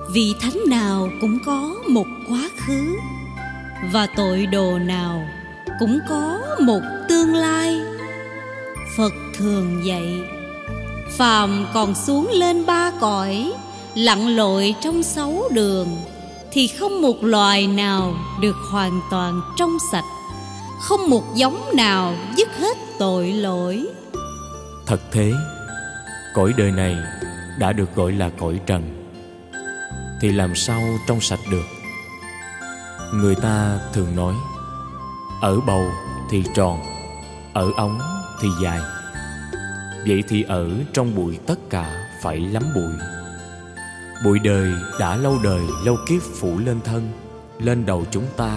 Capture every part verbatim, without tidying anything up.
Vị thánh nào cũng có một quá khứ, và tội đồ nào cũng có một tương lai. Phật thường dạy, phàm còn xuống lên ba cõi, lặn lội trong sáu đường, thì không một loài nào được hoàn toàn trong sạch, không một giống nào dứt hết tội lỗi. Thật thế, cõi đời này đã được gọi là cõi trần, thì làm sao trong sạch được? Người ta thường nói, ở bầu thì tròn, ở ống thì dài. Vậy thì ở trong bụi tất cả phải lắm bụi. Bụi đời đã lâu đời lâu kiếp phủ lên thân, lên đầu chúng ta.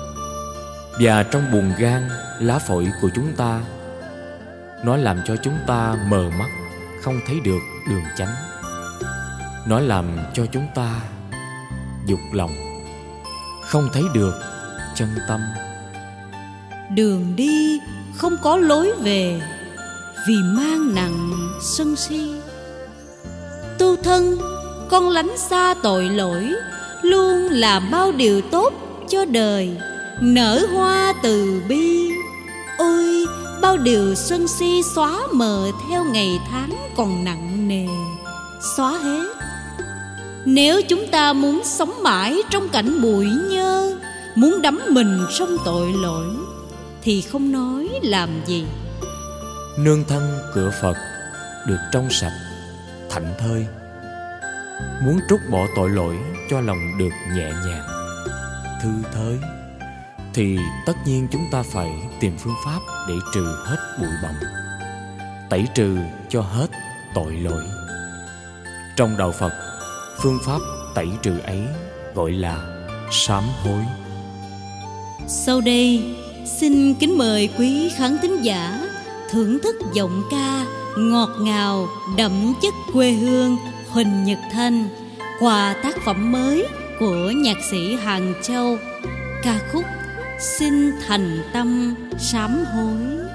Và trong buồng gan, lá phổi của chúng ta, nó làm cho chúng ta mờ mắt, không thấy được đường chánh. Nó làm cho chúng ta dục lòng, không thấy được chân tâm. Đường đi không có lối về, vì mang nặng sân si. Tu thân con lánh xa tội lỗi, luôn làm bao điều tốt cho đời, nở hoa từ bi. Ôi, bao điều sân si xóa mờ theo ngày tháng còn nặng nề, xóa hết. Nếu chúng ta muốn sống mãi trong cảnh bụi nhơ, muốn đắm mình trong tội lỗi, thì không nói làm gì. Nương thân cửa Phật được trong sạch, thảnh thơi. Muốn trút bỏ tội lỗi cho lòng được nhẹ nhàng, thư thới, thì tất nhiên chúng ta phải tìm phương pháp để trừ hết bụi bặm, tẩy trừ cho hết tội lỗi. Trong đạo Phật, phương pháp tẩy trừ ấy gọi là sám hối. Sau đây, xin kính mời quý khán thính giả thưởng thức giọng ca ngọt ngào đậm chất quê hương Huỳnh Nhật Thanh qua tác phẩm mới của nhạc sĩ Hàng Châu, ca khúc Xin Thành Tâm Sám Hối.